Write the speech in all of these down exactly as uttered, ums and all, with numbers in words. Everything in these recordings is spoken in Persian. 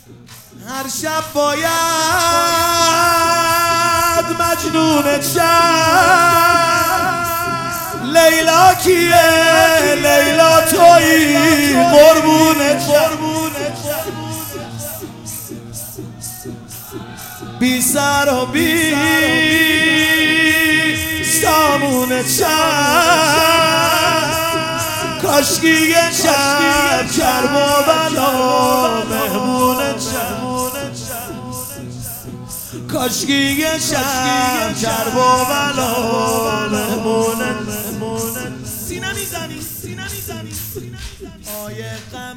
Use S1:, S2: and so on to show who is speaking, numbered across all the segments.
S1: هر شب باید مجنونت شم. لیلا کیه؟ لیلا تویی، قربونت شم. بی سر و بی سامونت شم. کاشکی یه شب کرب و بلا مهمونت شم. کاشکی یه شب کرب و بلا مهمونت. سینه میزنی سینه میزنی آیه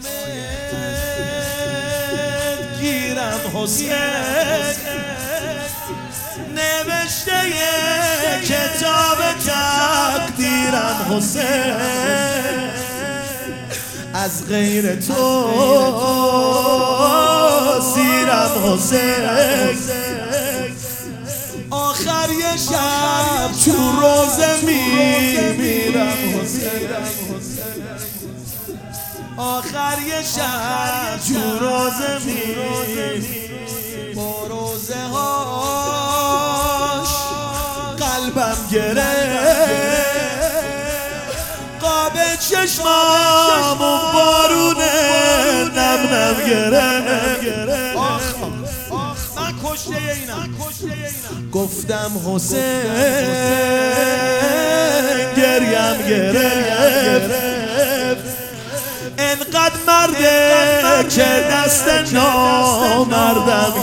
S1: غمت گیرم حسین. نوشته کتاب تقدیرم حسین. از غیر تو سیرم حسین. آخر یه شب چون روزه میمیرم حسین. آخر یه شب چون روزه میمیرم. با روزه هاش قلبم گرفت. قاب چشمامون بارونه نم نم گرفت. من کشته اینم گفتم حسین گریم گرفت. انقدر مرده که دست نامردم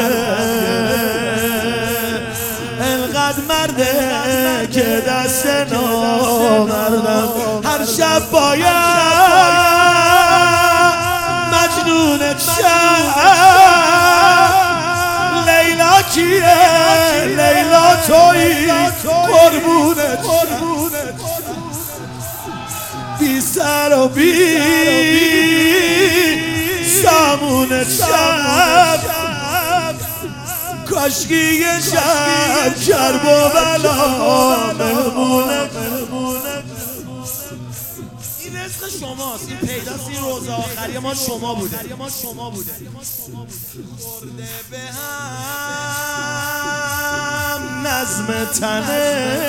S1: گرفت. انقدر مرده که دست نامردم. هر شب باید مجنونت شم. لیلا کیه؟ لیلا تویی، قربونت شم. بی سر و بی سامونت شم. کاشکی یه شب کرب و بلا مهمونت. این رزق شماست، این پیداست، این روز آخری ما شما بوده. خورده به هم نظم تنه.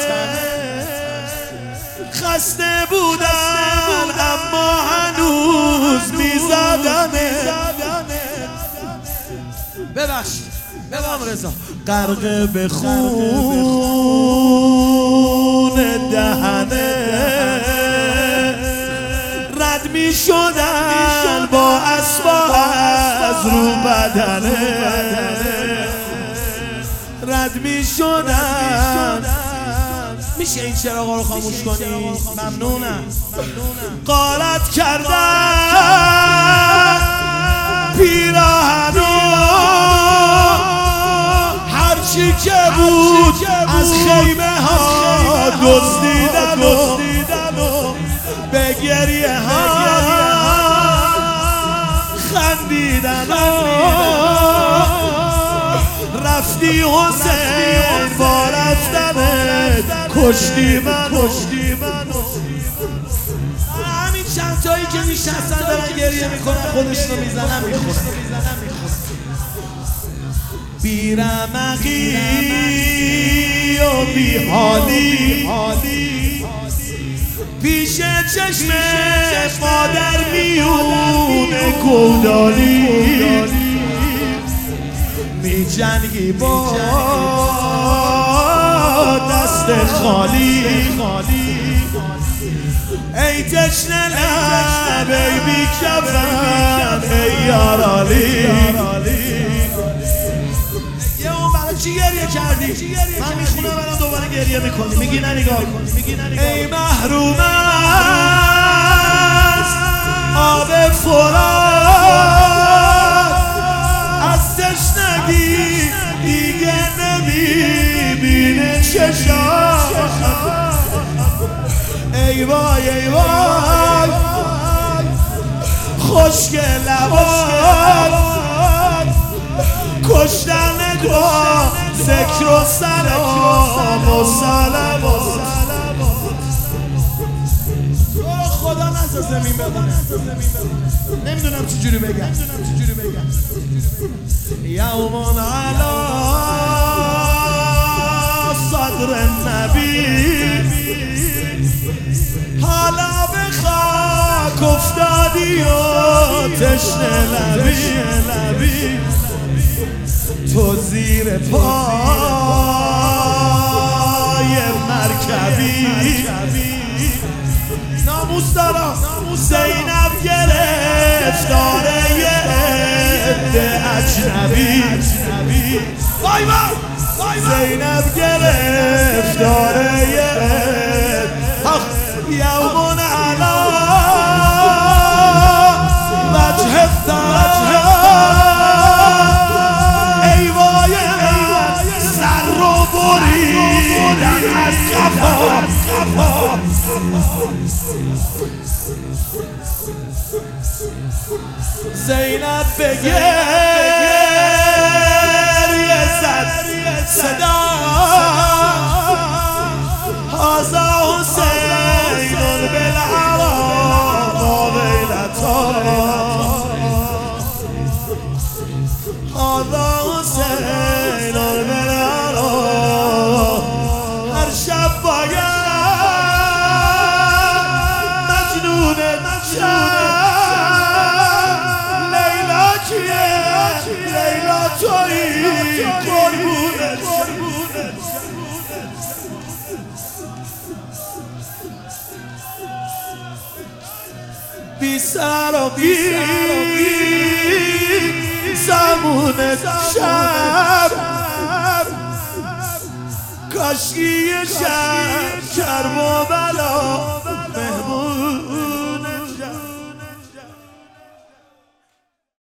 S1: خسته بودن اما هنوز میزدنه. ببخشید ببام رضا. غرق به خون دهنه. رد می شدن با اسبا از رو بدنه. رد می شدن. میشه این چراغا رو خاموش کنی؟ ممنونم. غارت کردن پیراهنو. هرچی که بود از خیمه ها دزدیدن و به گریه ها خندیدن. رفتی حسین با رفتنت کشتی من. همین چند تایی که میشستن دارن گریه میکنن خودشونو میزنن میخونن. بی رمقی و بی حالی پیش چشم مادر میونه گودالی. می جنگی با دست خالی. ای تشنه لب ای بی کفن ای یارالی. یه اون برای چی گریه کردی؟ من میخونم الان دوباره گریه میکنی. میگی نه نگاه کن. ای محروم از آب فرات. از تشنگی دیگه نمیبینه چشات. ای وای ای وای خشک لبات. کشتن با ذکر و سلام و سلام. خدا نزد زمین بمونه نمیدونم چجوری بگم نمیدونم چجوری بگم یومون علا صدر النبی حالا به خاک افتادی و تشنه لبی تو زیر پای مرکبی ناموس دارم زینب گرفتاره یه عده اجنبی وای وای زینب گرفتاره یه عده یومون علا وجه ای وای سر رو بریدن از قفا زینب به گریه زد صدا هذا حسین بالعراق ویلتا هذا حسین بالعراق هر شب باید مجنون لیلا کیه لیلا تویی قربونت بی سر و بی زمون شب کاشکی شب کرب و بلا